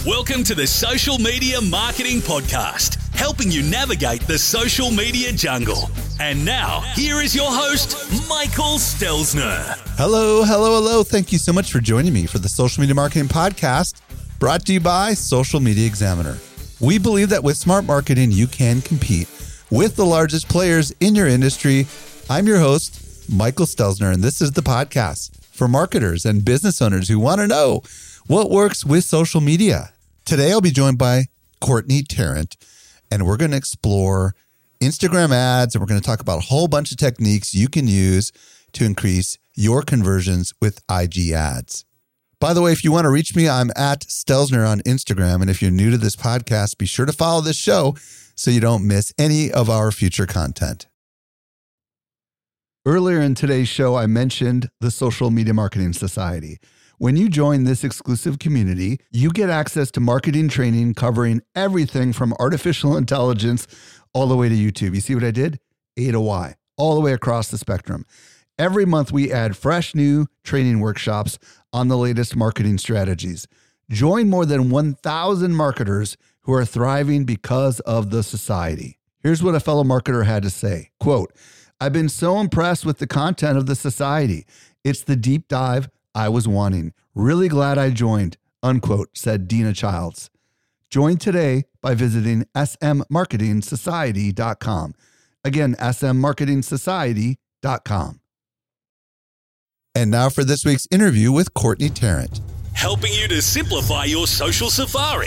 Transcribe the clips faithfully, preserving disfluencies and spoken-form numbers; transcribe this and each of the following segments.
Welcome to the Social Media Marketing Podcast, helping you navigate the social media jungle. And now, here is your host, Michael Stelzner. Hello, hello, hello. Thank you so much for joining me for the Social Media Marketing Podcast, brought to you by Social Media Examiner. We believe that with smart marketing, you can compete with the largest players in your industry. I'm your host, Michael Stelzner, and this is the podcast for marketers and business owners who want to know what works with social media. Today, I'll be joined by Courtney Tarrant, and we're going to explore Instagram ads, and we're going to talk about a whole bunch of techniques you can use to increase your conversions with I G ads. By the way, if you want to reach me, I'm at Stelzner on Instagram, and if you're new to this podcast, be sure to follow this show so you don't miss any of our future content. Earlier in today's show, I mentioned the Social Media Marketing Society. When you join this exclusive community, you get access to marketing training covering everything from artificial intelligence all the way to YouTube. You see what I did? A to Y, all the way across the spectrum. Every month, we add fresh new training workshops on the latest marketing strategies. Join more than one thousand marketers who are thriving because of the society. Here's what a fellow marketer had to say. Quote, "I've been so impressed with the content of the society. It's the deep dive I was wanting. Really glad I joined," unquote, said Dina Childs. Join today by visiting s m marketing society dot com. Again, s m marketing society dot com. And now for this week's interview with Courtney Tarrant. Helping you to simplify your social safari.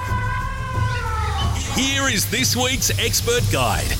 Here is this week's expert guide.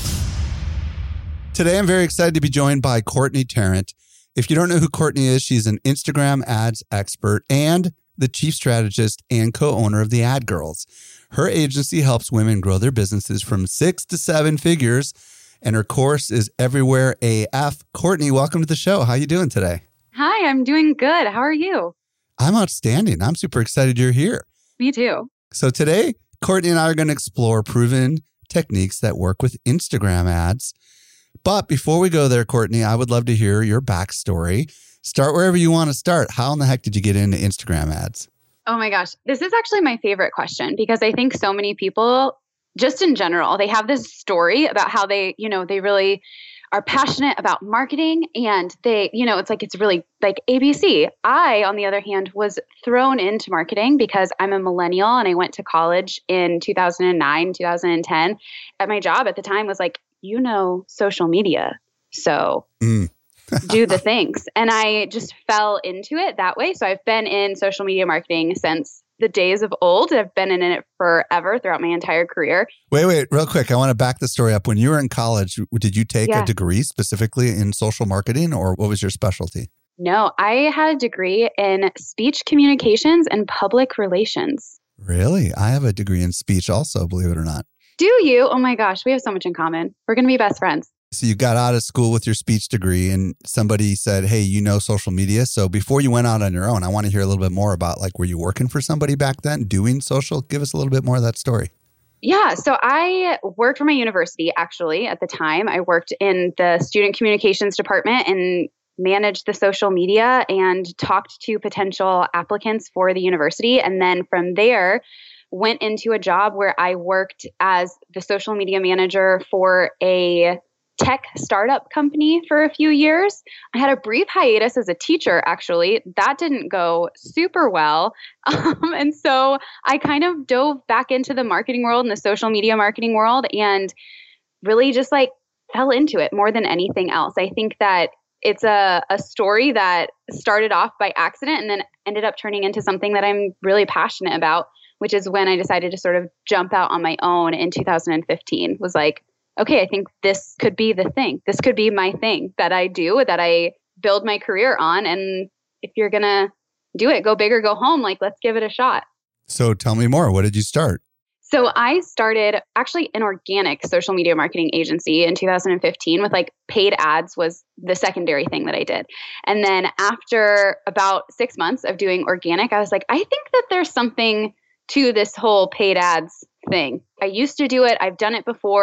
Today, I'm very excited to be joined by Courtney Tarrant. If you don't know who Courtney is, she's an Instagram ads expert and the chief strategist and co-owner of the Ad Girls. Her agency helps women grow their businesses from six to seven figures, and her course is Everywhere A F. Courtney, welcome to the show. How are you doing today? Hi, I'm doing good. How are you? I'm outstanding. I'm super excited you're here. Me too. So today, Courtney and I are going to explore proven techniques that work with Instagram ads. But before we go there, Courtney, I would love to hear your backstory. Start wherever you want to start. How in the heck did you get into Instagram ads? Oh my gosh. This is actually my favorite question because I think so many people, just in general, they have this story about how they, you know, they really are passionate about marketing and they, you know, it's like, it's really like A B C. I, on the other hand, was thrown into marketing because I'm a millennial and I went to college in two thousand nine, two thousand ten. At my job at the time was like, you know, social media. So mm. do the things. And I just fell into it that way. So I've been in social media marketing since the days of old. I've been in it forever throughout my entire career. Wait, wait, real quick. I want to back the story up. When you were in college, did you take yeah. a degree specifically in social marketing or what was your specialty? No, I had a degree in speech communications and public relations. Really? I have a degree in speech also, believe it or not. Do you? Oh my gosh, we have so much in common. We're going to be best friends. So you got out of school with your speech degree and somebody said, hey, you know social media. So before you went out on your own, I want to hear a little bit more about like, were you working for somebody back then doing social? Give us a little bit more of that story. Yeah. So I worked for my university actually at the time. I worked in the student communications department and managed the social media and talked to potential applicants for the university. And then from there, went into a job where I worked as the social media manager for a tech startup company for a few years. I had a brief hiatus as a teacher, actually. That didn't go super well. Um, and so I kind of dove back into the marketing world and the social media marketing world and really just like fell into it more than anything else. I think that it's a, a story that started off by accident and then ended up turning into something that I'm really passionate about, which is when I decided to sort of jump out on my own in two thousand fifteen, was like, okay, I think this could be the thing. This could be my thing that I do, that I build my career on. And if you're going to do it, go big or go home, like, let's give it a shot. So tell me more. What did you start? So I started actually an organic social media marketing agency in two thousand fifteen with like paid ads was the secondary thing that I did. And then after about six months of doing organic, I was like, I think that there's something to this whole paid ads thing. I used to do it. I've done it before.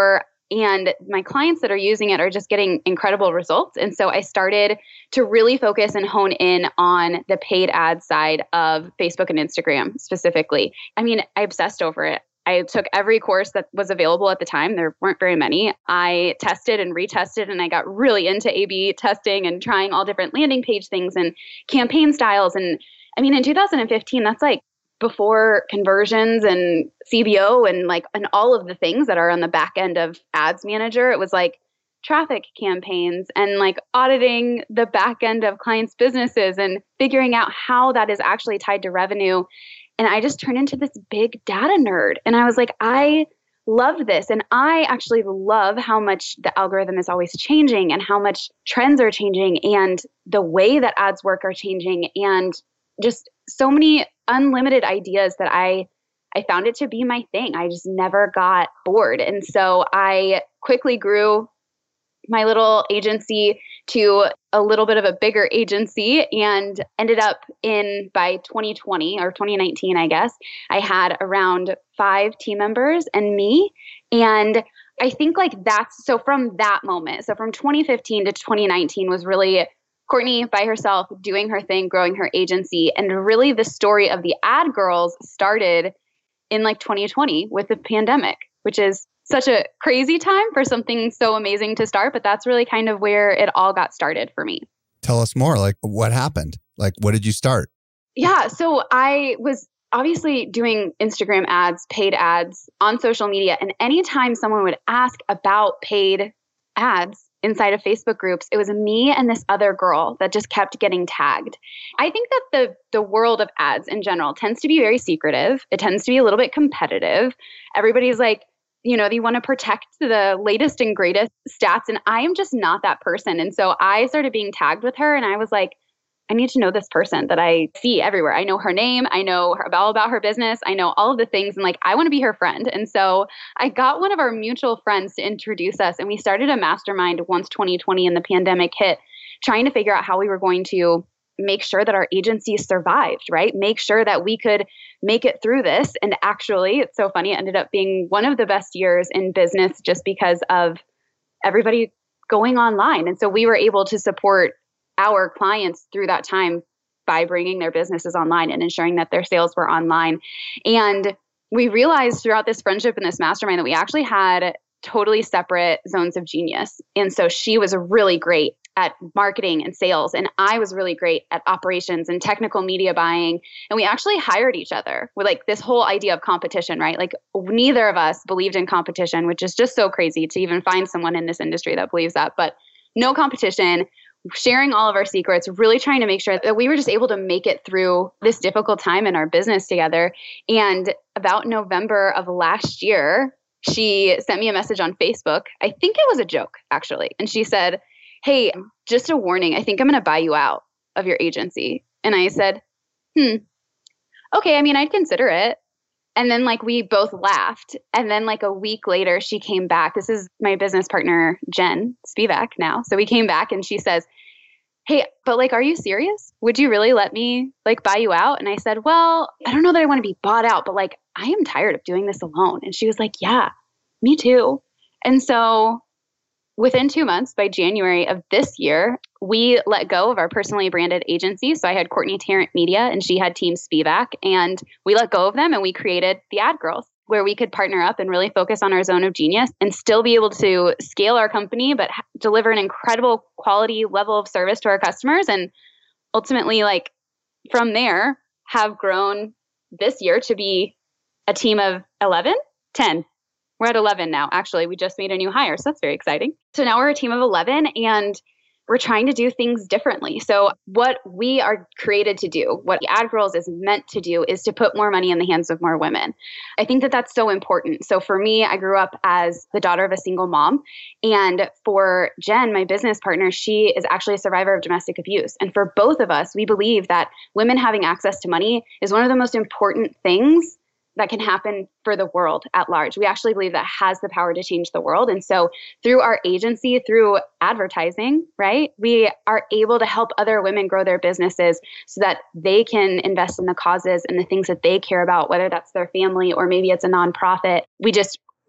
And my clients that are using it are just getting incredible results. And so I started to really focus and hone in on the paid ad side of Facebook and Instagram specifically. I mean, I obsessed over it. I took every course that was available at the time. There weren't very many. I tested and retested, and I got really into A B testing and trying all different landing page things and campaign styles. And I mean, in two thousand fifteen, that's like before conversions and C B O and like and all of the things that are on the back end of Ads Manager. It was like traffic campaigns and like auditing the back end of clients' businesses and figuring out how that is actually tied to revenue. And I just turned into this big data nerd. And I was like, I love this. And I actually love how much the algorithm is always changing and how much trends are changing and the way that ads work are changing and just so many unlimited ideas that I I found it to be my thing. I just never got bored. And so I quickly grew my little agency to a little bit of a bigger agency and ended up in by twenty twenty or twenty nineteen, I guess, I had around five team members and me. And I think like that's so from that moment, so from twenty fifteen to twenty nineteen was really Courtney by herself doing her thing, growing her agency. And really the story of the Ad Girls started in like twenty twenty with the pandemic, which is such a crazy time for something so amazing to start. But that's really kind of where it all got started for me. Tell us more. Like what happened? Like what did you start? Yeah. So I was obviously doing Instagram ads, paid ads on social media. And anytime someone would ask about paid ads inside of Facebook groups, it was me and this other girl that just kept getting tagged. I think that the the world of ads in general tends to be very secretive. It tends to be a little bit competitive. Everybody's like, you know, they want to protect the latest and greatest stats. And I am just not that person. And so I started being tagged with her and I was like, I need to know this person that I see everywhere. I know her name. I know her, all about her business. I know all of the things. And like, I want to be her friend. And so I got one of our mutual friends to introduce us. And we started a mastermind once twenty twenty and the pandemic hit, trying to figure out how we were going to make sure that our agency survived, right? Make sure that we could make it through this. And actually, it's so funny, it ended up being one of the best years in business just because of everybody going online. And so we were able to support our clients through that time by bringing their businesses online and ensuring that their sales were online. And we realized throughout this friendship and this mastermind that we actually had totally separate zones of genius. And so she was really great at marketing and sales, and I was really great at operations and technical media buying. And we actually hired each other with like this whole idea of competition, right? Like neither of us believed in competition, which is just so crazy to even find someone in this industry that believes that, but no competition. Sharing all of our secrets, really trying to make sure that we were just able to make it through this difficult time in our business together. And about November of last year, she sent me a message on Facebook. I think it was a joke, actually. And she said, hey, just a warning, I think I'm going to buy you out of your agency. And I said, hmm, okay, I mean, I'd consider it. And then like we both laughed. And then like a week later, she came back. This is my business partner, Jen Spivak now. So we came back and she says, hey, but like, are you serious? Would you really let me like buy you out? And I said, well, I don't know that I want to be bought out, but like, I am tired of doing this alone. And she was like, yeah, me too. And so within two months, by January of this year, we let go of our personally branded agency. So I had Courtney Tarrant Media and she had Team Spivak, and we let go of them and we created the Ad Girls, where we could partner up and really focus on our zone of genius and still be able to scale our company, but ha- deliver an incredible quality level of service to our customers. And ultimately, like from there, have grown this year to be a team of eleven, ten. We're at eleven now. Actually, we just made a new hire, so that's very exciting. So now we're a team of eleven and we're trying to do things differently. So what we are created to do, what Ad Girls is meant to do, is to put more money in the hands of more women. I think that that's so important. So for me, I grew up as the daughter of a single mom. And for Jen, my business partner, she is actually a survivor of domestic abuse. And for both of us, we believe that women having access to money is one of the most important things that can happen for the world at large. We actually believe that has the power to change the world. And so through our agency, through advertising, right, we are able to help other women grow their businesses so that they can invest in the causes and the things that they care about, whether that's their family or maybe it's a nonprofit. We just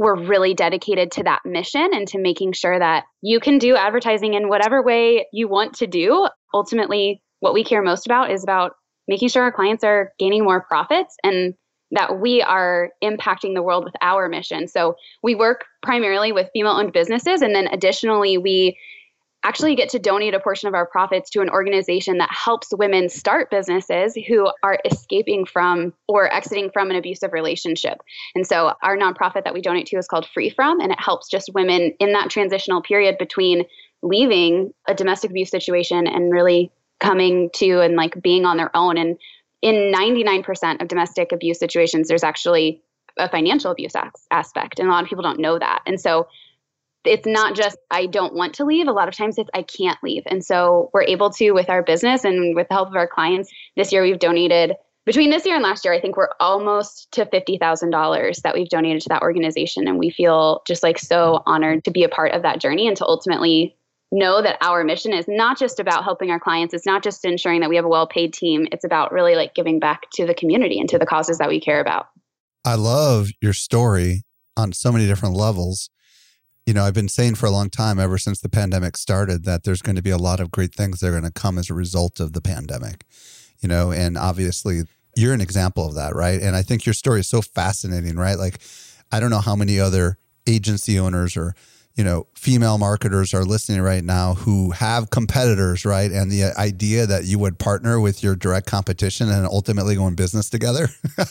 we're really dedicated to that mission and to making sure that you can do advertising in whatever way you want to do. Ultimately, what we care most about is about making sure our clients are gaining more profits and that we are impacting the world with our mission. So we work primarily with female-owned businesses. And then additionally, we actually get to donate a portion of our profits to an organization that helps women start businesses who are escaping from or exiting from an abusive relationship. And so our nonprofit that we donate to is called Free From, and it helps just women in that transitional period between leaving a domestic abuse situation and really coming to and like being on their own. And in ninety-nine percent of domestic abuse situations, there's actually a financial abuse aspect. And a lot of people don't know that. And so it's not just, I don't want to leave. A lot of times it's, I can't leave. And so we're able to, with our business and with the help of our clients, this year we've donated, between this year and last year, I think we're almost to fifty thousand dollars that we've donated to that organization. And we feel just like so honored to be a part of that journey and to ultimately know that our mission is not just about helping our clients. It's not just ensuring that we have a well-paid team. It's about really like giving back to the community and to the causes that we care about. I love your story on so many different levels. You know, I've been saying for a long time, ever since the pandemic started, that there's going to be a lot of great things that are going to come as a result of the pandemic, you know, and obviously you're an example of that, right? And I think your story is so fascinating, right? Like, I don't know how many other agency owners or, you know, female marketers are listening right now who have competitors, right? And the idea that you would partner with your direct competition and ultimately go in business together.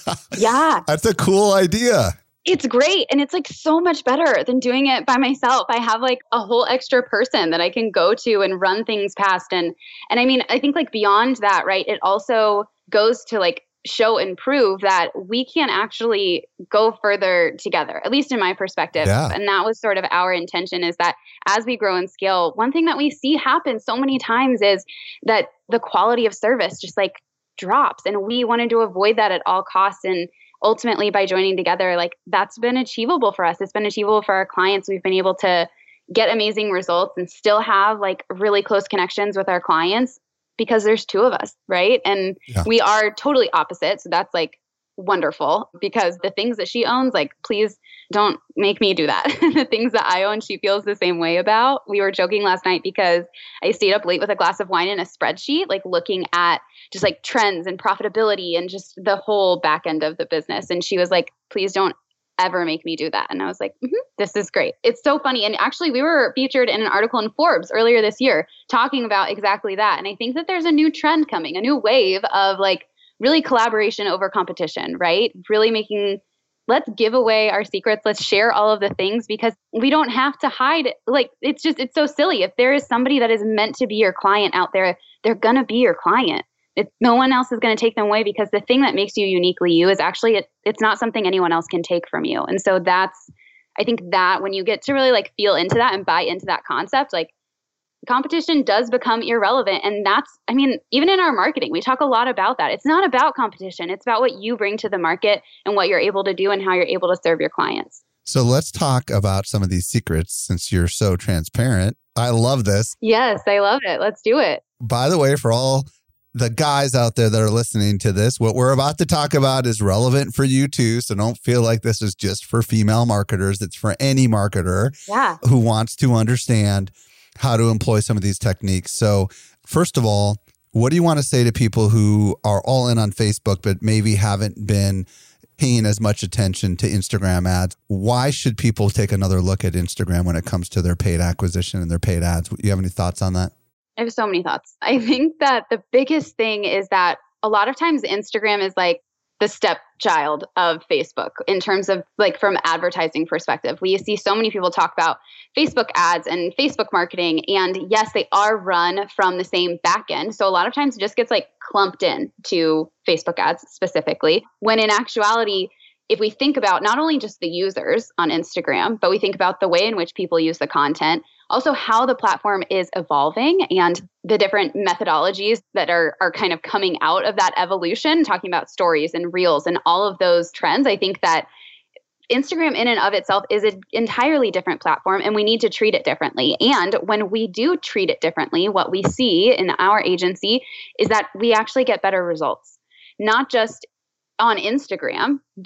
Yeah. That's a cool idea. It's great. And it's like so much better than doing it by myself. I have like a whole extra person that I can go to and run things past. And, and I mean, I think like beyond that, right, it also goes to like show and prove that we can actually go further together, at least in my perspective. Yeah. And that was sort of our intention, is that as we grow and scale, one thing that we see happen so many times is that the quality of service just like drops. And we wanted to avoid that at all costs. And ultimately, by joining together, like that's been achievable for us. It's been achievable for our clients. We've been able to get amazing results and still have like really close connections with our clients because there's two of us, right? And yeah. we are totally opposite. So that's like wonderful, because the things that she owns, like, please don't make me do that. The things that I own, she feels the same way about. We were joking last night because I stayed up late with a glass of wine and a spreadsheet, like looking at just like trends and profitability and just the whole back end of the business. And she was like, please don't ever make me do that. And I was like, mm-hmm, this is great. It's so funny. And actually, we were featured in an article in Forbes earlier this year talking about exactly that. And I think that there's a new trend coming, a new wave of like really collaboration over competition, right? Really making, let's give away our secrets. Let's share all of the things, because we don't have to hide. Like, it's just, it's so silly. If there is somebody that is meant to be your client out there, they're going to be your client. It, no one else is going to take them away, because the thing that makes you uniquely you is actually, it, it's not something anyone else can take from you. And so that's, I think that when you get to really like feel into that and buy into that concept, like competition does become irrelevant. And that's, I mean, even in our marketing, we talk a lot about that. It's not about competition. It's about what you bring to the market and what you're able to do and how you're able to serve your clients. So let's talk about some of these secrets, since you're so transparent. I love this. Yes, I love it. Let's do it. By the way, for all the guys out there that are listening to this, what we're about to talk about is relevant for you too. So don't feel like this is just for female marketers. It's for any marketer yeah. who wants to understand how to employ some of these techniques. So first of all, what do you want to say to people who are all in on Facebook, but maybe haven't been paying as much attention to Instagram ads? Why should people take another look at Instagram when it comes to their paid acquisition and their paid ads? Do you have any thoughts on that? I have so many thoughts. I think that the biggest thing is that a lot of times Instagram is like the stepchild of Facebook in terms of like from advertising perspective. We see so many people talk about Facebook ads and Facebook marketing. And yes, they are run from the same backend. So a lot of times it just gets like clumped in to Facebook ads specifically, when in actuality, if we think about not only just the users on Instagram, but we think about the way in which people use the content, also how the platform is evolving and the different methodologies that are are kind of coming out of that evolution, talking about stories and reels and all of those trends. I think that Instagram in and of itself is an entirely different platform, and we need to treat it differently. And when we do treat it differently, what we see in our agency is that we actually get better results, not just on Instagram, but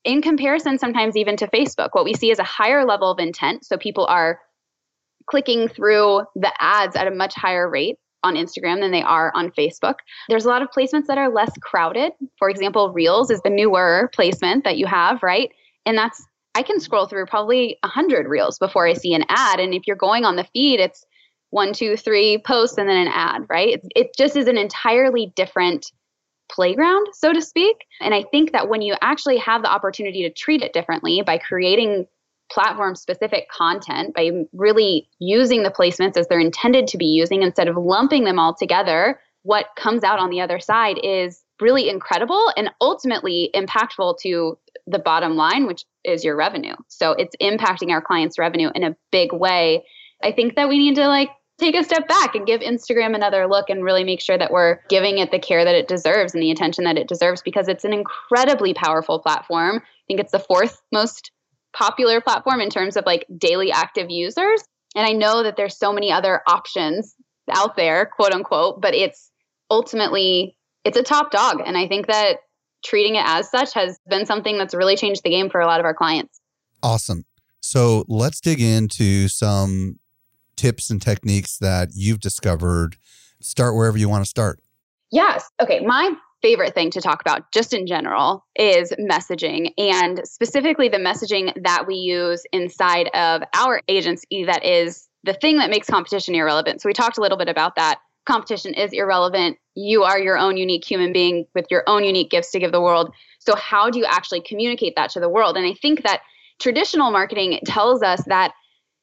in comparison, sometimes even to Facebook, what we see is a higher level of intent. So people are clicking through the ads at a much higher rate on Instagram than they are on Facebook. There's a lot of placements that are less crowded. For example, Reels is the newer placement that you have, right? And that's, I can scroll through probably a hundred Reels before I see an ad. And if you're going on the feed, it's one, two, three posts and then an ad, right? It, it just is an entirely different playground, so to speak. And I think that when you actually have the opportunity to treat it differently by creating platform-specific content, by really using the placements as they're intended to be using instead of lumping them all together, what comes out on the other side is really incredible and ultimately impactful to the bottom line, which is your revenue. So it's impacting our clients' revenue in a big way. I think that we need to like take a step back and give Instagram another look and really make sure that we're giving it the care that it deserves and the attention that it deserves, because it's an incredibly powerful platform. I think it's the fourth most popular platform in terms of like daily active users. And I know that there's so many other options out there, quote unquote, but it's ultimately, it's a top dog. And I think that treating it as such has been something that's really changed the game for a lot of our clients. Awesome. So let's dig into some tips and techniques that you've discovered. Start wherever you want to start. Yes. Okay. My favorite thing to talk about just in general is messaging, and specifically the messaging that we use inside of our agency that is the thing that makes competition irrelevant. So we talked a little bit about that. Competition is irrelevant. You are your own unique human being with your own unique gifts to give the world. So how do you actually communicate that to the world? And I think that traditional marketing tells us that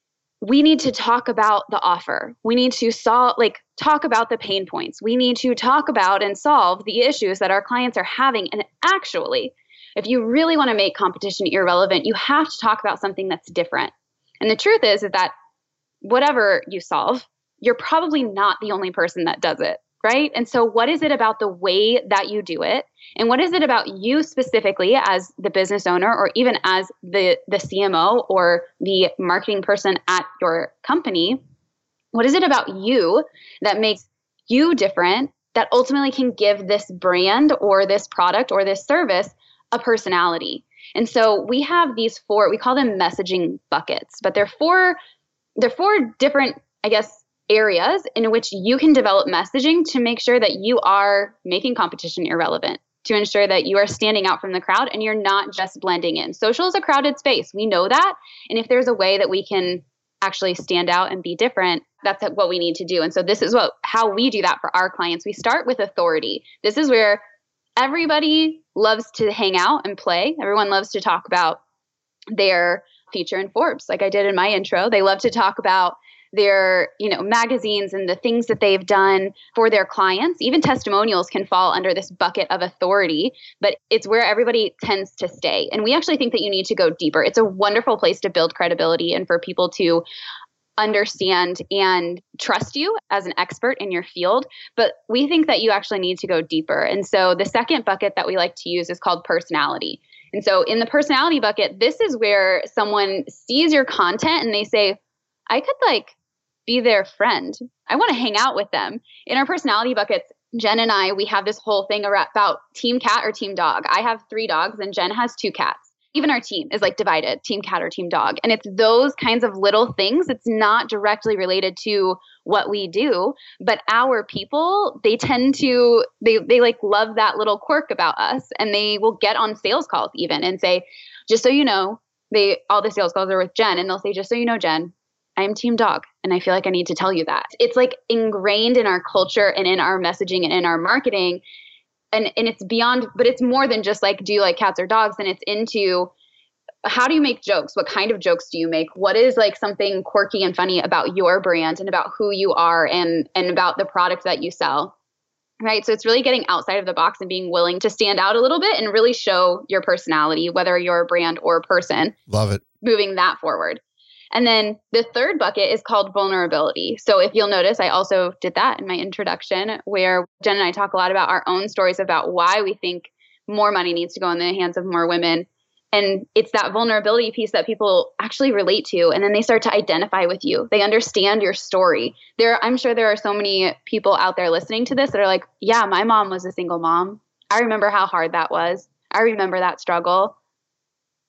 we need to talk about the offer. We need to solve, like, talk about the pain points. We need to talk about and solve the issues that our clients are having. And actually, if you really want to make competition irrelevant, you have to talk about something that's different. And the truth is, is that whatever you solve, you're probably not the only person that does it, right? And so what is it about the way that you do it? And what is it about you specifically as the business owner, or even as the, the C M O or the marketing person at your company? What is it about you that makes you different, that ultimately can give this brand or this product or this service a personality? And so we have these four, we call them messaging buckets, but they're four, they're four different, I guess, areas in which you can develop messaging to make sure that you are making competition irrelevant, to ensure that you are standing out from the crowd and you're not just blending in. Social is a crowded space. We know that. And if there's a way that we can actually stand out and be different, that's what we need to do. And so this is what how we do that for our clients. We start with authority. This is where everybody loves to hang out and play. Everyone loves to talk about their feature in Forbes, like I did in my intro. They love to talk about their, you know, magazines and the things that they've done for their clients. Even testimonials can fall under this bucket of authority, but it's where everybody tends to stay. And we actually think that you need to go deeper. It's a wonderful place to build credibility and for people to understand and trust you as an expert in your field. But we think that you actually need to go deeper. And so the second bucket that we like to use is called personality. And so in the personality bucket, this is where someone sees your content and they say, I could like be their friend. I want to hang out with them. In our personality buckets, Jen and I, we have this whole thing about team cat or team dog. I have three dogs and Jen has two cats. Even our team is like divided, team cat or team dog. And it's those kinds of little things. It's not directly related to what we do, but our people, they tend to, they they like love that little quirk about us. And they will get on sales calls even and say, just so you know, they all the sales calls are with Jen. And they'll say, just so you know, Jen, I'm team dog. And I feel like I need to tell you that. It's like ingrained in our culture and in our messaging and in our marketing. And and it's beyond, but it's more than just like, do you like cats or dogs? And it's into, how do you make jokes? What kind of jokes do you make? What is like something quirky and funny about your brand and about who you are and, and about the product that you sell? Right. So it's really getting outside of the box and being willing to stand out a little bit and really show your personality, whether you're a brand or a person. Love it. Moving that forward. And then the third bucket is called vulnerability. So if you'll notice, I also did that in my introduction, where Jen and I talk a lot about our own stories about why we think more money needs to go in the hands of more women. And it's that vulnerability piece that people actually relate to. And then they start to identify with you. They understand your story. There, I'm sure there are so many people out there listening to this that are like, yeah, my mom was a single mom. I remember how hard that was. I remember that struggle.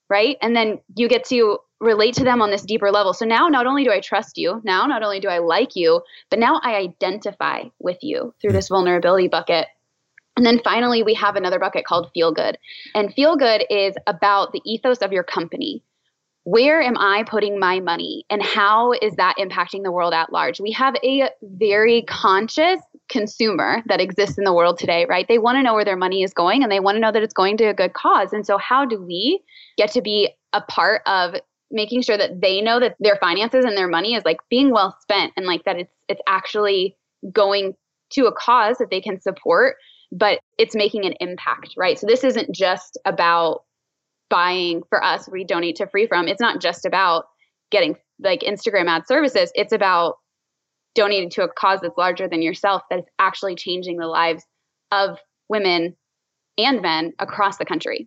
right? And then you get to relate to them on this deeper level. So now not only do I trust you, now not only do I like you, but now I identify with you through this vulnerability bucket. And then finally, we have another bucket called Feel Good. And Feel Good is about the ethos of your company. Where am I putting my money and how is that impacting the world at large? We have a very conscious consumer that exists in the world today, right? They want to know where their money is going and they want to know that it's going to a good cause. And so how do we get to be a part of making sure that they know that their finances and their money is like being well spent and like that it's it's actually going to a cause that they can support, but it's making an impact, right? So this isn't just about buying for us, we donate to Free From. It's not just about getting like Instagram ad services. It's about donating to a cause that's larger than yourself, that is actually changing the lives of women and men across the country.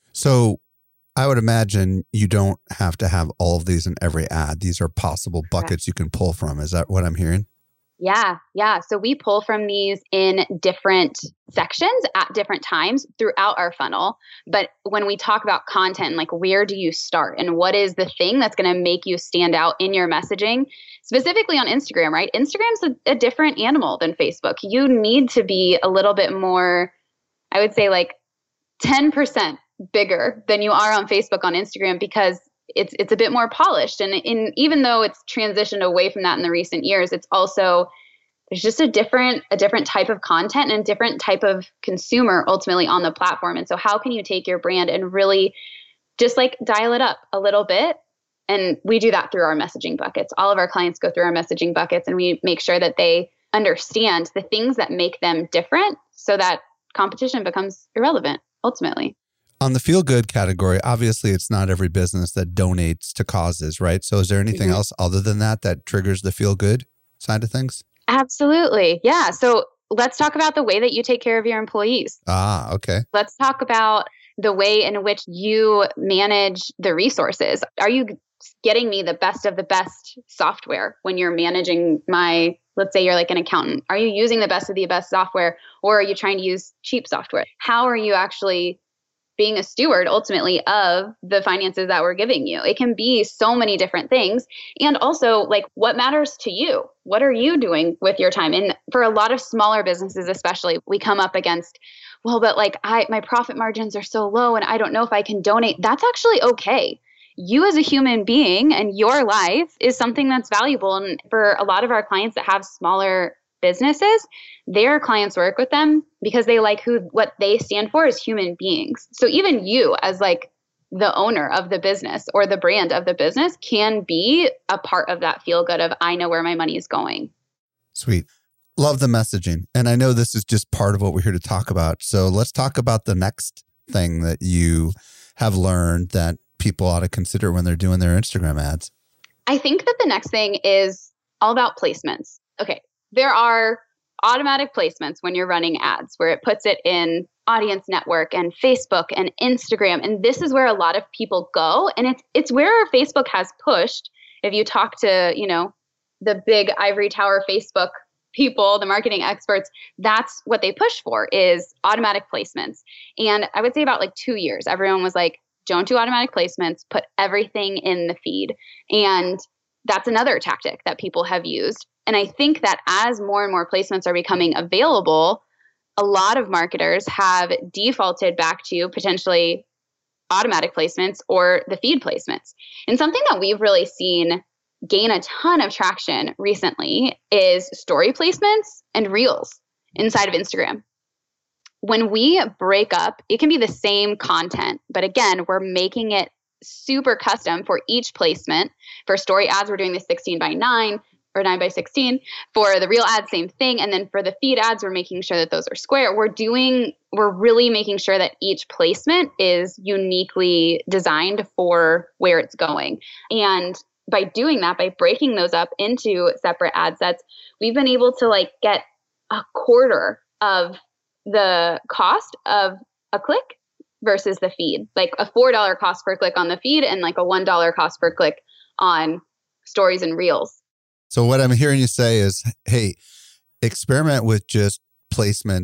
So I would imagine you don't have to have all of these in every ad. These are possible buckets you can pull from. Is that what I'm hearing? Yeah, yeah. So we pull from these in different sections at different times throughout our funnel. But when we talk about content, like where do you start and what is the thing that's going to make you stand out in your messaging, specifically on Instagram, right? Instagram's a, a different animal than Facebook. You need to be a little bit more, I would say like ten percent bigger than you are on Facebook on Instagram because it's it's a bit more polished. And in even though it's transitioned away from that in the recent years, it's also there's just a different a different type of content and a different type of consumer ultimately on the platform. And so how can you take your brand and really just like dial it up a little bit? And we do that through our messaging buckets. All of our clients go through our messaging buckets and we make sure that they understand the things that make them different so that competition becomes irrelevant ultimately. On the feel good category, obviously it's not every business that donates to causes, right? So is there anything mm-hmm. else other than that that triggers the feel good side of things? Absolutely. Yeah. So let's talk about the way that you take care of your employees. Ah, okay. Let's talk about the way in which you manage the resources. Are you getting me the best of the best software when you're managing my, let's say you're like an accountant? Are you using the best of the best software or are you trying to use cheap software? How are you actually being a steward ultimately of the finances that we're giving you? It can be so many different things. And also like what matters to you? What are you doing with your time? And for a lot of smaller businesses, especially, we come up against, well, but like I, my profit margins are so low and I don't know if I can donate. That's actually okay. You as a human being and your life is something that's valuable. And for a lot of our clients that have smaller businesses, their clients work with them because they like who what they stand for as human beings. So even you as like the owner of the business or the brand of the business can be a part of that feel good of I know where my money is going. Sweet. Love the messaging. And I know this is just part of what we're here to talk about. So let's talk about the next thing that you have learned that people ought to consider when they're doing their Instagram ads. I think that the next thing is all about placements. Okay. There are automatic placements when you're running ads where it puts it in Audience Network and Facebook and Instagram. And this is where a lot of people go. And it's it's where Facebook has pushed. If you talk to, you know, the big ivory tower Facebook people, the marketing experts, that's what they push for is automatic placements. And I would say about like two years, everyone was like, don't do automatic placements, put everything in the feed. And that's another tactic that people have used. And I think that as more and more placements are becoming available, a lot of marketers have defaulted back to potentially automatic placements or the feed placements. And something that we've really seen gain a ton of traction recently is story placements and reels inside of Instagram. When we break up, it can be the same content, but again, we're making it super custom for each placement. For story ads, we're doing the sixteen by nine. Or nine by sixteen. For the reel ads, same thing. And then for the feed ads, we're making sure that those are square. We're doing, we're really making sure that each placement is uniquely designed for where it's going. And by doing that, by breaking those up into separate ad sets, we've been able to like get a quarter of the cost of a click versus the feed. Like a four dollars cost per click on the feed and like a one dollar cost per click on stories and reels. So what I'm hearing you say is, hey, experiment with just placements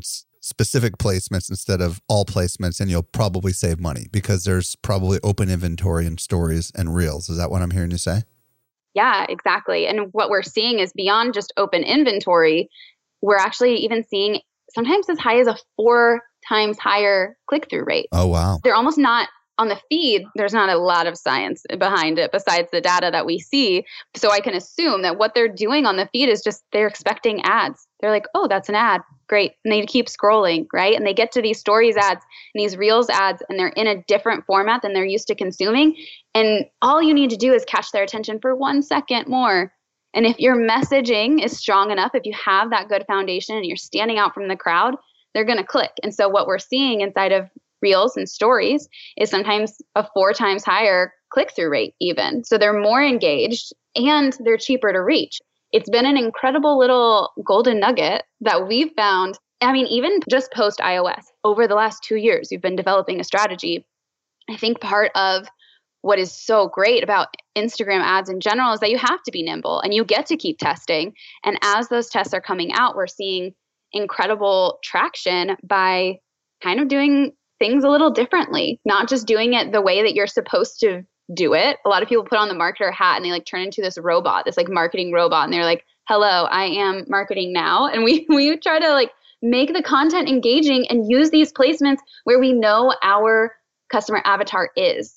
specific placements instead of all placements, and you'll probably save money because there's probably open inventory in stories and reels. Is that what I'm hearing you say? Yeah, exactly. And what we're seeing is beyond just open inventory, we're actually even seeing sometimes as high as a four times higher click-through rate. Oh, wow. They're almost not on the feed. There's not a lot of science behind it besides the data that we see. So I can assume that what they're doing on the feed is just they're expecting ads. They're like, oh, that's an ad. Great. And they keep scrolling, right? And they get to these stories ads and these reels ads, and they're in a different format than they're used to consuming. And all you need to do is catch their attention for one second more. And if your messaging is strong enough, if you have that good foundation and you're standing out from the crowd, they're going to click. And so what we're seeing inside of reels and stories is sometimes a four times higher click-through rate even. So they're more engaged and they're cheaper to reach. It's been an incredible little golden nugget that we've found. I mean, even just post iOS, over the last two years, we've been developing a strategy. I think part of what is so great about Instagram ads in general is that you have to be nimble and you get to keep testing. And as those tests are coming out, we're seeing incredible traction by kind of doing things a little differently, not just doing it the way that you're supposed to do it. A lot of people put on the marketer hat and they like turn into this robot, this like marketing robot. And they're like, hello, I am marketing now. And we, we try to like make the content engaging and use these placements where we know our customer avatar is.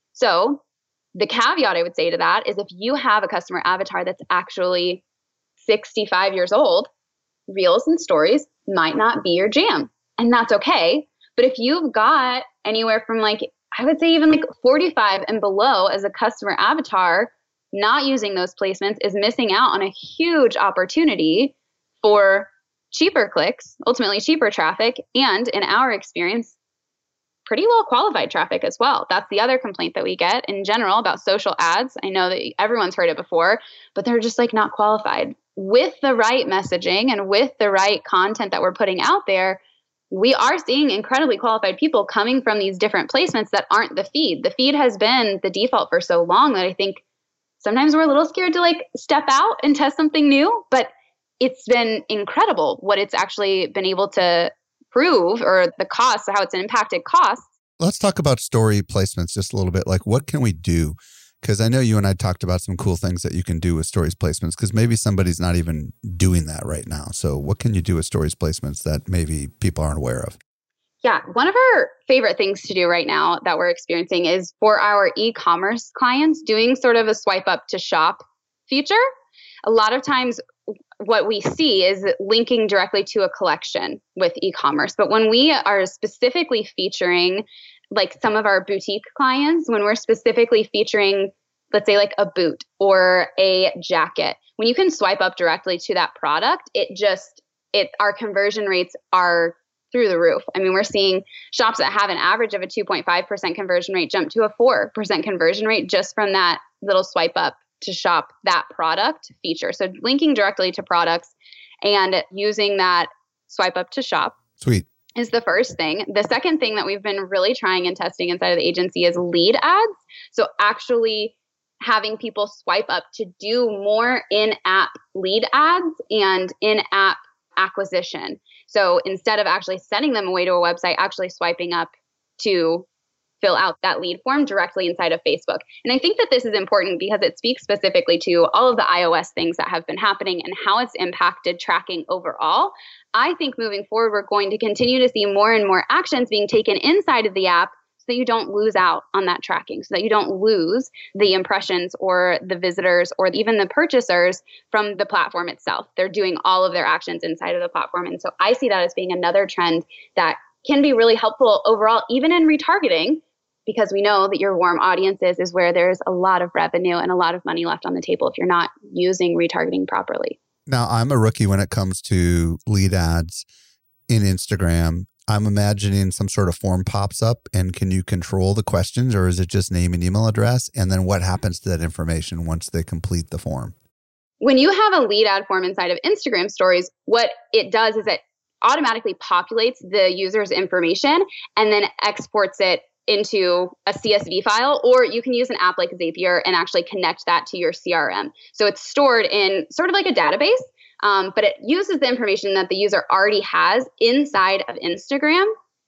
So the caveat I would say to that is if you have a customer avatar that's actually sixty-five years old, reels and stories might not be your jam. And that's okay. But if you've got anywhere from like, I would say even like forty-five and below as a customer avatar, not using those placements is missing out on a huge opportunity for cheaper clicks, ultimately cheaper traffic, and in our experience, pretty well qualified traffic as well. That's the other complaint that we get in general about social ads. I know that everyone's heard it before, but they're just like not qualified. With the right messaging and with the right content that we're putting out there, we are seeing incredibly qualified people coming from these different placements that aren't the feed. The feed has been the default for so long that I think sometimes we're a little scared to like step out and test something new, but it's been incredible what it's actually been able to prove, or the cost, how it's impacted costs. Let's talk about story placements just a little bit. Like, what can we do? Because I know you and I talked about some cool things that you can do with stories placements, because maybe somebody's not even doing that right now. So what can you do with stories placements that maybe people aren't aware of? Yeah, one of our favorite things to do right now that we're experiencing is for our e-commerce clients doing sort of a swipe up to shop feature. A lot of times what we see is linking directly to a collection with e-commerce. But when we are specifically featuring like some of our boutique clients, when we're specifically featuring, let's say like a boot or a jacket, when you can swipe up directly to that product, it just, it our conversion rates are through the roof. I mean, we're seeing shops that have an average of a two point five percent conversion rate jump to a four percent conversion rate just from that little swipe up to shop that product feature. So linking directly to products and using that swipe up to shop. Sweet. Is the first thing. The second thing that we've been really trying and testing inside of the agency is lead ads. So actually having people swipe up to do more in-app lead ads and in-app acquisition. So instead of actually sending them away to a website, actually swiping up to fill out that lead form directly inside of Facebook. And I think that this is important because it speaks specifically to all of the iOS things that have been happening and how it's impacted tracking overall. I think moving forward, we're going to continue to see more and more actions being taken inside of the app so that you don't lose out on that tracking, so that you don't lose the impressions or the visitors or even the purchasers from the platform itself. They're doing all of their actions inside of the platform. And so I see that as being another trend that can be really helpful overall, even in retargeting, because we know that your warm audiences is where there's a lot of revenue and a lot of money left on the table if you're not using retargeting properly. Now, I'm a rookie when it comes to lead ads in Instagram. I'm imagining some sort of form pops up, and can you control the questions, or is it just name and email address? And then what happens to that information once they complete the form? When you have a lead ad form inside of Instagram stories, what it does is it automatically populates the user's information and then exports it into a C S V file, or you can use an app like Zapier and actually connect that to your C R M. So it's stored in sort of like a database Um, but it uses the information that the user already has inside of Instagram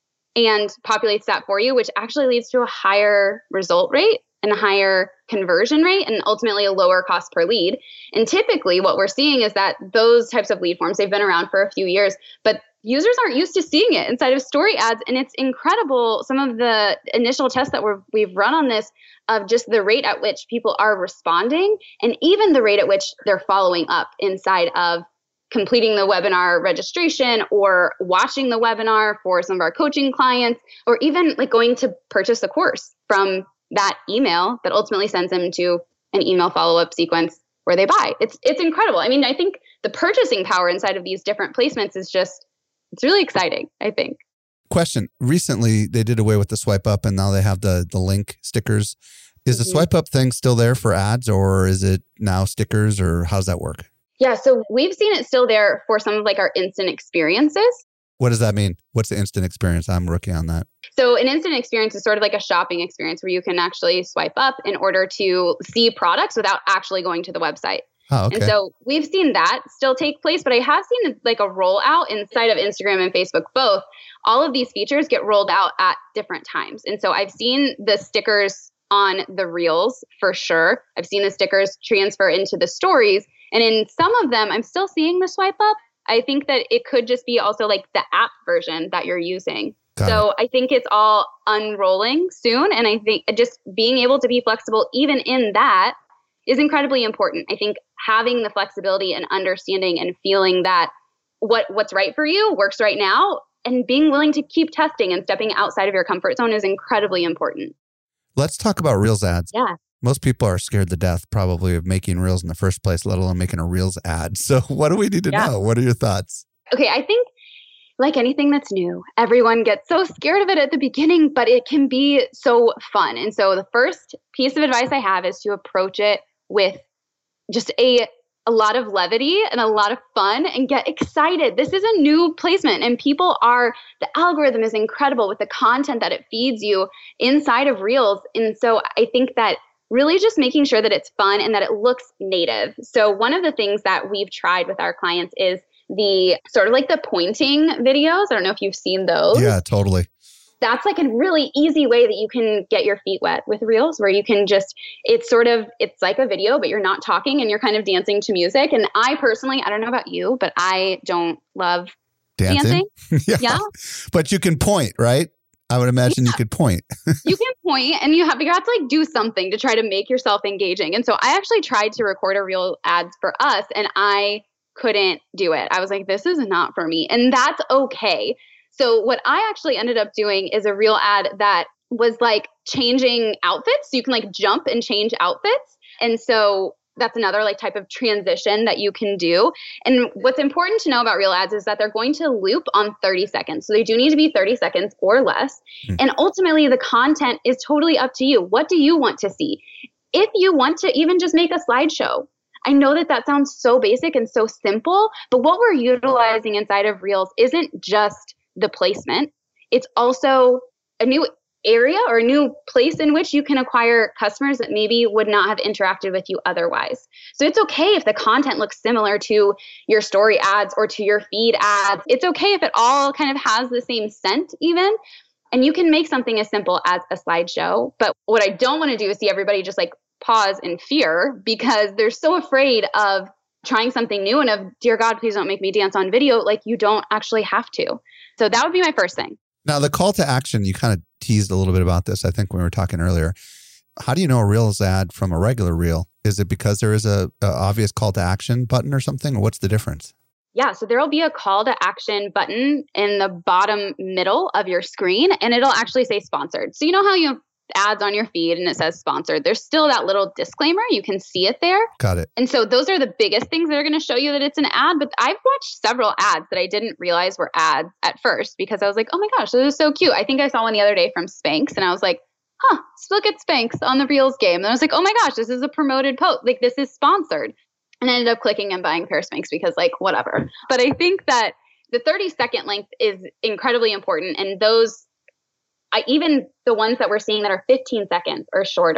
and populates that for you, which actually leads to a higher result rate and a higher conversion rate and ultimately a lower cost per lead. And typically what we're seeing is that those types of lead forms, they've been around for a few years, but users aren't used to seeing it inside of story ads. And it's incredible. Some of the initial tests that we're, we've run on this of just the rate at which people are responding and even the rate at which they're following up inside of completing the webinar registration or watching the webinar for some of our coaching clients, or even like going to purchase a course from that email that ultimately sends them to an email follow-up sequence where they buy. It's it's incredible. I mean, I think the purchasing power inside of these different placements is just, it's really exciting, I think. Question. Recently, they did away with the swipe up and now they have the, the link stickers. Is the swipe up thing still there for ads or is it now stickers or how does that work? Yeah, so we've seen it still there for some of like our instant experiences. What does that mean? What's the instant experience? I'm rookie on that. So an instant experience is sort of like a shopping experience where you can actually swipe up in order to see products without actually going to the website. Oh, okay. And so we've seen that still take place, but I have seen like a rollout inside of Instagram and Facebook both. All of these features get rolled out at different times. And so I've seen the stickers on the Reels for sure. I've seen the stickers transfer into the stories. And in some of them, I'm still seeing the swipe up. I think that it could just be also like the app version that you're using. Got so it. I think it's all unrolling soon. And I think just being able to be flexible even in that is incredibly important. I think having the flexibility and understanding and feeling that what what's right for you works right now and being willing to keep testing and stepping outside of your comfort zone is incredibly important. Let's talk about Reels ads. Yeah. Most people are scared to death probably of making Reels in the first place, let alone making a Reels ad. So what do we need to yeah. know? What are your thoughts? Okay, I think like anything that's new, everyone gets so scared of it at the beginning, but it can be so fun. And so the first piece of advice I have is to approach it with just a a lot of levity and a lot of fun and get excited. This is a new placement and people are, the algorithm is incredible with the content that it feeds you inside of Reels. And so I think that really just making sure that it's fun and that it looks native. So one of the things that we've tried with our clients is the sort of like the pointing videos. I don't know if you've seen those. Yeah, totally. That's like a really easy way that you can get your feet wet with Reels, where you can just, it's sort of, it's like a video, but you're not talking and you're kind of dancing to music. And I personally, I don't know about you, but I don't love dancing. dancing. yeah. yeah. But you can point, right? I would imagine yeah. you could point. You can point and you have, you have to like do something to try to make yourself engaging. And so I actually tried to record a Reel ads for us and I couldn't do it. I was like, this is not for me. And that's okay. So what I actually ended up doing is a Reel ad that was like changing outfits. So you can like jump and change outfits. And so that's another like type of transition that you can do. And what's important to know about Reel ads is that they're going to loop on thirty seconds. So they do need to be thirty seconds or less. Mm. And ultimately the content is totally up to you. What do you want to see? If you want to even just make a slideshow, I know that that sounds so basic and so simple, but what we're utilizing inside of Reels isn't just the placement. It's also a new area or a new place in which you can acquire customers that maybe would not have interacted with you otherwise. So it's okay if the content looks similar to your story ads or to your feed ads. It's okay if it all kind of has the same scent even. And you can make something as simple as a slideshow. But what I don't want to do is see everybody just like pause in fear because they're so afraid of trying something new and of, dear God, please don't make me dance on video. Like you don't actually have to. So that would be my first thing. Now, the call to action, you kind of teased a little bit about this, I think, when we were talking earlier. How do you know a Reels ad from a regular Reel? Is it because there is a, a obvious call to action button or something? Or what's the difference? Yeah, so there will be a call to action button in the bottom middle of your screen, and it'll actually say sponsored. So you know how you have ads on your feed and it says sponsored? There's still that little disclaimer. You can see it there. Got it. And so those are the biggest things that are going to show you that it's an ad. But I've watched several ads that I didn't realize were ads at first because I was like, oh my gosh, this is so cute. I think I saw one the other day from Spanx and I was like, huh, look at Spanx on the Reels game. And I was like, oh my gosh, this is a promoted post. Like this is sponsored. And I ended up clicking and buying a pair of Spanx because like whatever. But I think that the thirty second length is incredibly important. And those I, even the ones that we're seeing that are fifteen seconds or shorter,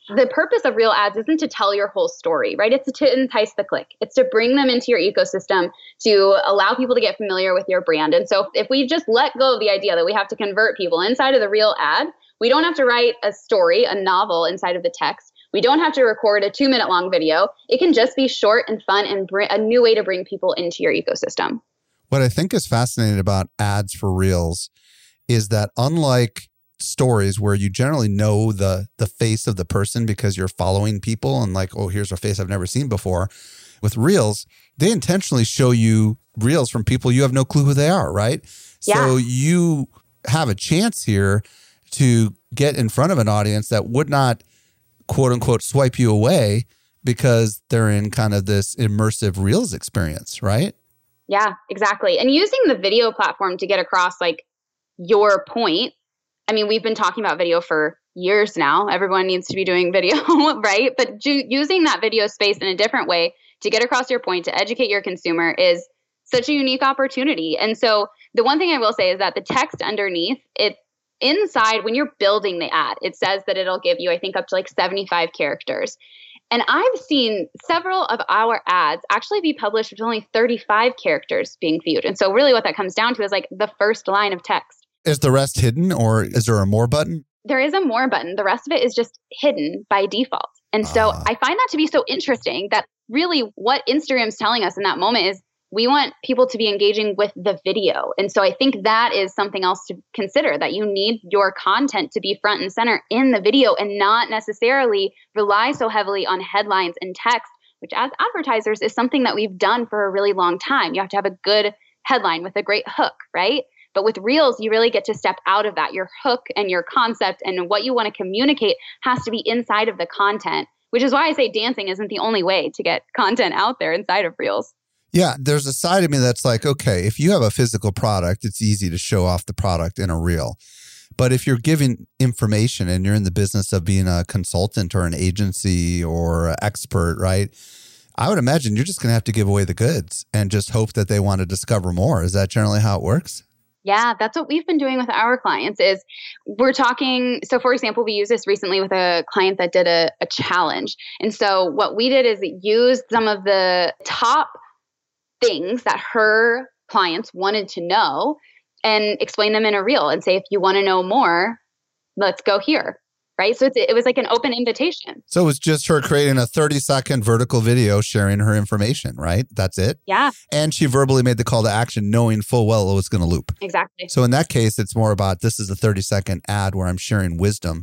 The purpose of Reel ads isn't to tell your whole story, right? It's to entice the click. It's to bring them into your ecosystem, to allow people to get familiar with your brand. And so if we just let go of the idea that we have to convert people inside of the Reel ad, we don't have to write a story, a novel inside of the text. We don't have to record a two minute long video. It can just be short and fun and bring a new way to bring people into your ecosystem. What I think is fascinating about ads for Reels is that unlike stories where you generally know the the face of the person because you're following people and like, oh, here's a face I've never seen before. With Reels, they intentionally show you Reels from people you have no clue who they are, right? Yeah. So you have a chance here to get in front of an audience that would not, quote unquote, swipe you away because they're in kind of this immersive Reels experience, right? Yeah, exactly. And using the video platform to get across like your point. I mean, we've been talking about video for years now. Everyone needs to be doing video, right? But ju- using that video space in a different way to get across your point, to educate your consumer is such a unique opportunity. And so the one thing I will say is that the text underneath it, inside, when you're building the ad, it says that it'll give you, I think, up to like seventy-five characters. And I've seen several of our ads actually be published with only thirty-five characters being viewed. And so really what that comes down to is like the first line of text. Is the rest hidden or is there a more button? There is a more button. The rest of it is just hidden by default. And so Ah. I find that to be so interesting that really what Instagram's telling us in that moment is we want people to be engaging with the video. And so I think that is something else to consider, that you need your content to be front and center in the video and not necessarily rely so heavily on headlines and text, which as advertisers is something that we've done for a really long time. You have to have a good headline with a great hook, right? But with Reels, you really get to step out of that. Your hook and your concept and what you want to communicate has to be inside of the content, which is why I say dancing isn't the only way to get content out there inside of Reels. Yeah, there's a side of me that's like, okay, if you have a physical product, it's easy to show off the product in a reel. But if you're giving information and you're in the business of being a consultant or an agency or an expert, right? I would imagine you're just going to have to give away the goods and just hope that they want to discover more. Is that generally how it works? Yeah, that's what we've been doing with our clients is we're talking. So for example, we used this recently with a client that did a, a challenge. And so what we did is use some of the top things that her clients wanted to know and explain them in a reel and say, if you want to know more, let's go here. Right. So it's, it was like an open invitation. So it was just her creating a thirty second vertical video sharing her information, right? That's it. Yeah, And she verbally made the call to action knowing full well it was going to loop. exactly. So in that case, it's more about this is a thirty second ad where I'm sharing wisdom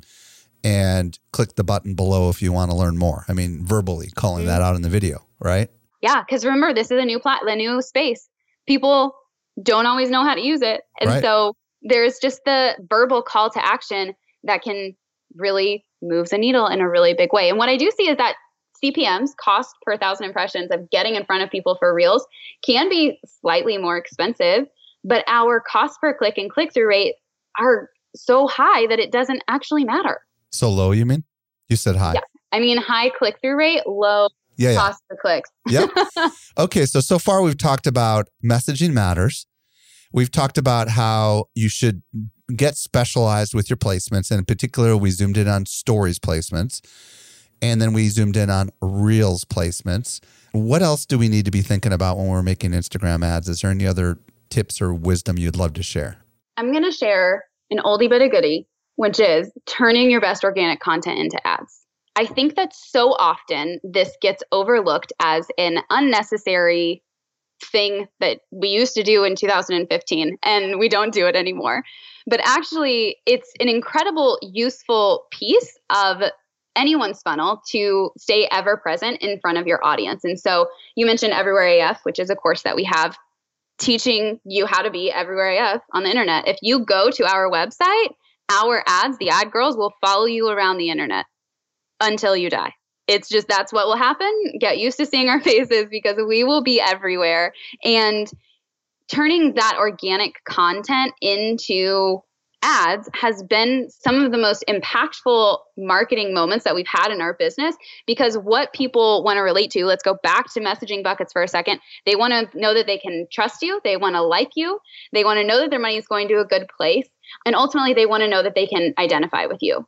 and click the button below if you want to learn more. I mean, verbally calling Mm-hmm. that out in the video, right? Yeah, because remember, this is a new plat, the new space. People don't always know how to use it. And Right. so there's just the verbal call to action that can really move the needle in a really big way. And what I do see is that C P Ms, cost per thousand impressions of getting in front of people for Reels, can be slightly more expensive, but our cost per click and click-through rate are so high that it doesn't actually matter. So low, you mean? You said high. Yeah. I mean, high click-through rate, low Yeah, yeah. cost per clicks. Yep. Okay, so so far we've talked about messaging matters. We've talked about how you should get specialized with your placements. And in particular, we zoomed in on stories placements. And then we zoomed in on Reels placements. What else do we need to be thinking about when we're making Instagram ads? Is there any other tips or wisdom you'd love to share? I'm going to share an oldie but a goodie, which is turning your best organic content into ads. I think that so often this gets overlooked as an unnecessary thing that we used to do in two thousand fifteen, and we don't do it anymore. But actually, it's an incredible, useful piece of anyone's funnel to stay ever present in front of your audience. And so you mentioned Everywhere A F, which is a course that we have teaching you how to be Everywhere A F on the internet. If you go to our website, our ads, the ad girls, will follow you around the internet until you die. It's just, that's what will happen. Get used to seeing our faces because we will be everywhere. And turning that organic content into ads has been some of the most impactful marketing moments that we've had in our business, because what people want to relate to, let's go back to messaging buckets for a second. They want to know that they can trust you. They want to like you. They want to know that their money is going to a good place. And ultimately, they want to know that they can identify with you.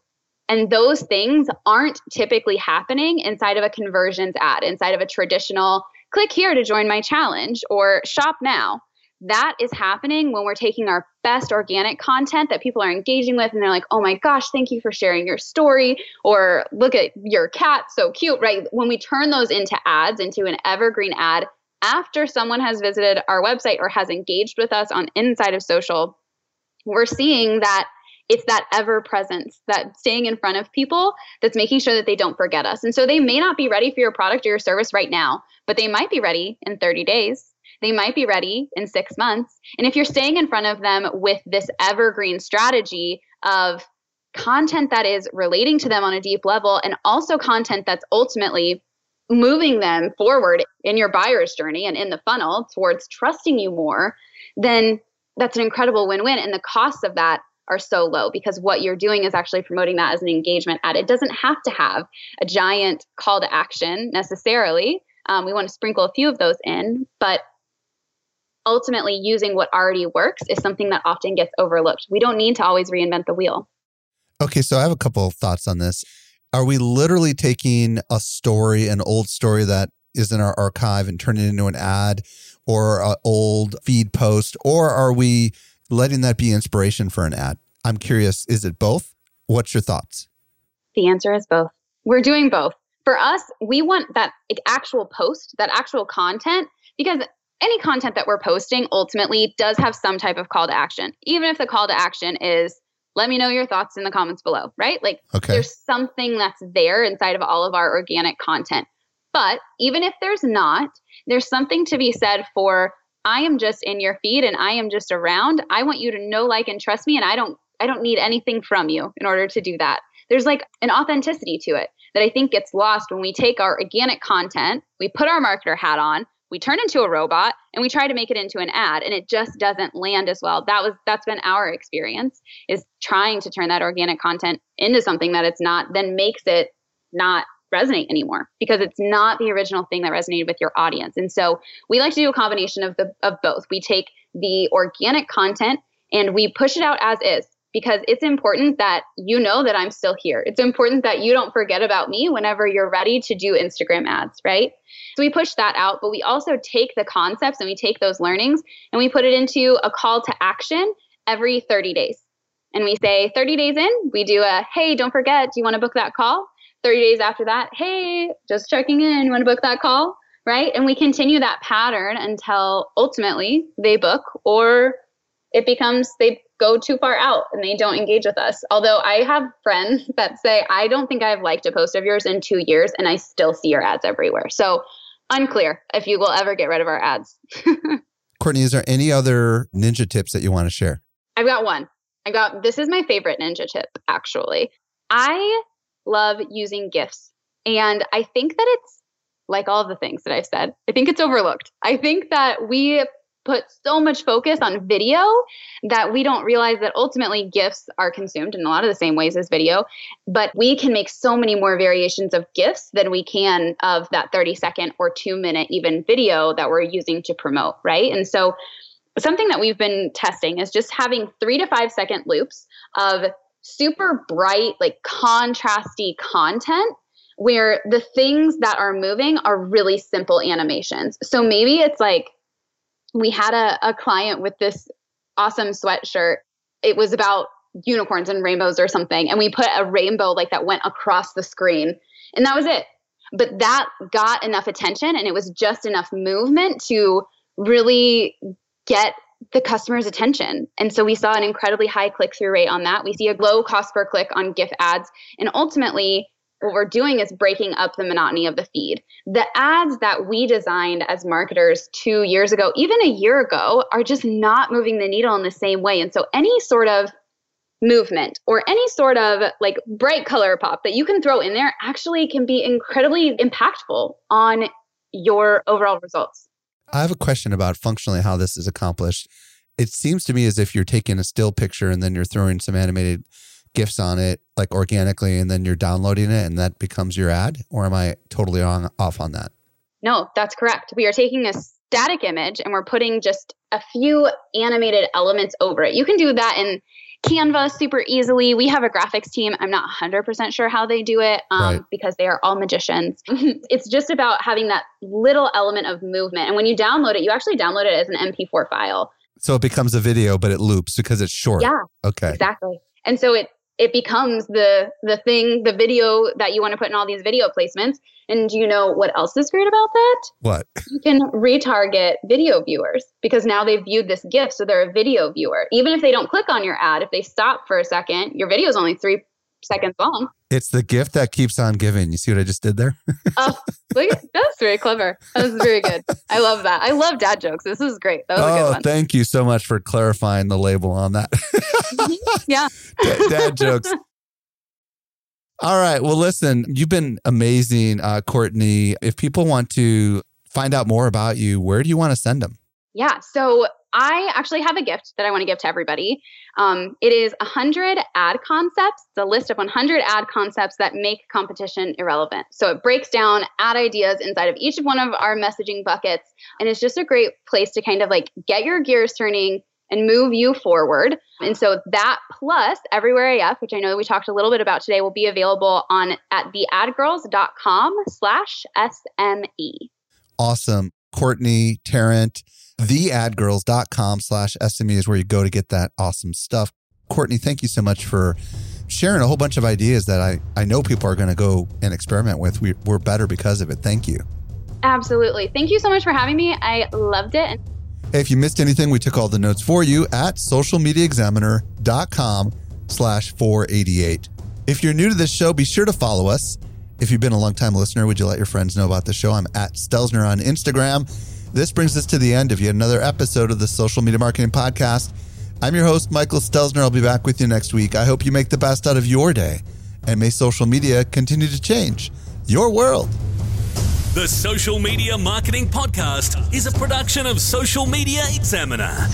And those things aren't typically happening inside of a conversions ad, inside of a traditional click here to join my challenge or shop now. That is happening when we're taking our best organic content that people are engaging with and they're like, oh my gosh, thank you for sharing your story, or look at your cat, so cute, right? When we turn those into ads, into an evergreen ad after someone has visited our website or has engaged with us on inside of social, we're seeing that it's that ever presence, that staying in front of people that's making sure that they don't forget us. And so they may not be ready for your product or your service right now, but they might be ready in thirty days. They might be ready in six months. And if you're staying in front of them with this evergreen strategy of content that is relating to them on a deep level and also content that's ultimately moving them forward in your buyer's journey and in the funnel towards trusting you more, then that's an incredible win-win. And the costs of that are so low because what you're doing is actually promoting that as an engagement ad. It doesn't have to have a giant call to action necessarily. Um, we want to sprinkle a few of those in, but ultimately using what already works is something that often gets overlooked. We don't need to always reinvent the wheel. Okay, so I have a couple of thoughts on this. Are we literally taking a story, an old story that is in our archive and turning it into an ad or an old feed post, or are we letting that be inspiration for an ad? I'm curious, is it both? What's your thoughts? The answer is both. We're doing both. For us, we want that actual post, that actual content, because any content that we're posting ultimately does have some type of call to action, even if the call to action is, let me know your thoughts in the comments below, right? Like okay. There's something that's there inside of all of our organic content. But even if there's not, there's something to be said for, I am just in your feed and I am just around. I want you to know, like, and trust me. And I don't, I don't need anything from you in order to do that. There's like an authenticity to it that I think gets lost when we take our organic content, we put our marketer hat on, we turn into a robot and we try to make it into an ad, and it just doesn't land as well. That was, that's been our experience, is trying to turn that organic content into something that it's not, then makes it not resonate anymore because it's not the original thing that resonated with your audience. And so we like to do a combination of the, of both. We take the organic content and we push it out as is, because it's important that you know that I'm still here. It's important that you don't forget about me whenever you're ready to do Instagram ads, right? So we push that out, but we also take the concepts and we take those learnings and we put it into a call to action every thirty days. And we say thirty days in, we do a, hey, don't forget, do you want to book that call? thirty days after that, hey, just checking in, you want to book that call, right? And we continue that pattern until ultimately they book, or it becomes they go too far out and they don't engage with us. Although I have friends that say, I don't think I've liked a post of yours in two years and I still see your ads everywhere. So unclear if you will ever get rid of our ads. Courtney, is there any other ninja tips that you want to share? I've got one. I got, this is my favorite ninja tip, actually. I love using GIFs. And I think that it's like all of the things that I've said, I think it's overlooked. I think that we put so much focus on video that we don't realize that ultimately GIFs are consumed in a lot of the same ways as video, but we can make so many more variations of GIFs than we can of that thirty second or two minute even video that we're using to promote, right? And so something that we've been testing is just having three to five second loops of super bright, like contrasty content where the things that are moving are really simple animations. So maybe it's like, we had a, a client with this awesome sweatshirt. It was about unicorns and rainbows or something. And we put a rainbow like that went across the screen and that was it. But that got enough attention and it was just enough movement to really get the customer's attention. And so we saw an incredibly high click-through rate on that. We see a low cost per click on GIF ads. And ultimately, what we're doing is breaking up the monotony of the feed. The ads that we designed as marketers two years ago, even a year ago, are just not moving the needle in the same way. And so any sort of movement or any sort of like bright color pop that you can throw in there actually can be incredibly impactful on your overall results. I have a question about functionally how this is accomplished. It seems to me as if you're taking a still picture and then you're throwing some animated GIFs on it, like organically, and then you're downloading it and that becomes your ad? Or am I totally on, off on that? No, that's correct. We are taking a static image and we're putting just a few animated elements over it. You can do that in Canva super easily. We have a graphics team. I'm not one hundred percent sure how they do it um, Right. because they are all magicians. It's just about having that little element of movement. And when you download it, you actually download it as an M P four file. So it becomes a video, but it loops because it's short. Yeah, okay. Exactly. And so it it becomes the the thing, the video that you want to put in all these video placements. And do you know what else is great about that? What? You can retarget video viewers because now they've viewed this GIF, so they're a video viewer. Even if they don't click on your ad, if they stop for a second, your video is only three seconds long. It's the gift that keeps on giving. You see what I just did there? Oh, look at, that's very clever. That was very good. I love that. I love dad jokes. This is great. That was oh, a good one. Thank you so much for clarifying the label on that. Mm-hmm. Yeah. dad, dad jokes. All right. Well, listen, you've been amazing, uh, Courtney. If people want to find out more about you, where do you want to send them? Yeah. So I actually have a gift that I want to give to everybody. Um, it is one hundred ad concepts. It's a list of one hundred ad concepts that make competition irrelevant. So it breaks down ad ideas inside of each of one of our messaging buckets. And it's just a great place to kind of like get your gears turning and move you forward. And so that plus Everywhere A F, which I know we talked a little bit about today, will be available on at theadgirls.com slash SME. Awesome. Courtney Tarrant, theadgirls.com slash SME is where you go to get that awesome stuff. Courtney, thank you so much for sharing a whole bunch of ideas that I, I know people are going to go and experiment with. We, we're better because of it. Thank you. Absolutely. Thank you so much for having me. I loved it. Hey, if you missed anything, we took all the notes for you at socialmediaexaminer.com slash 488. If you're new to this show, be sure to follow us. If you've been a longtime listener, would you let your friends know about the show? I'm at Stelzner on Instagram. This brings us to the end of yet another episode of the Social Media Marketing Podcast. I'm your host, Michael Stelzner. I'll be back with you next week. I hope you make the best out of your day, and may social media continue to change your world. The Social Media Marketing Podcast is a production of Social Media Examiner.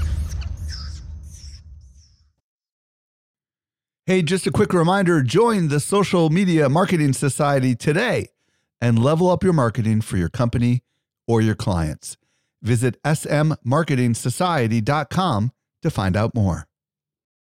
Hey, just a quick reminder, join the Social Media Marketing Society today and level up your marketing for your company or your clients. Visit s m marketing society dot com to find out more.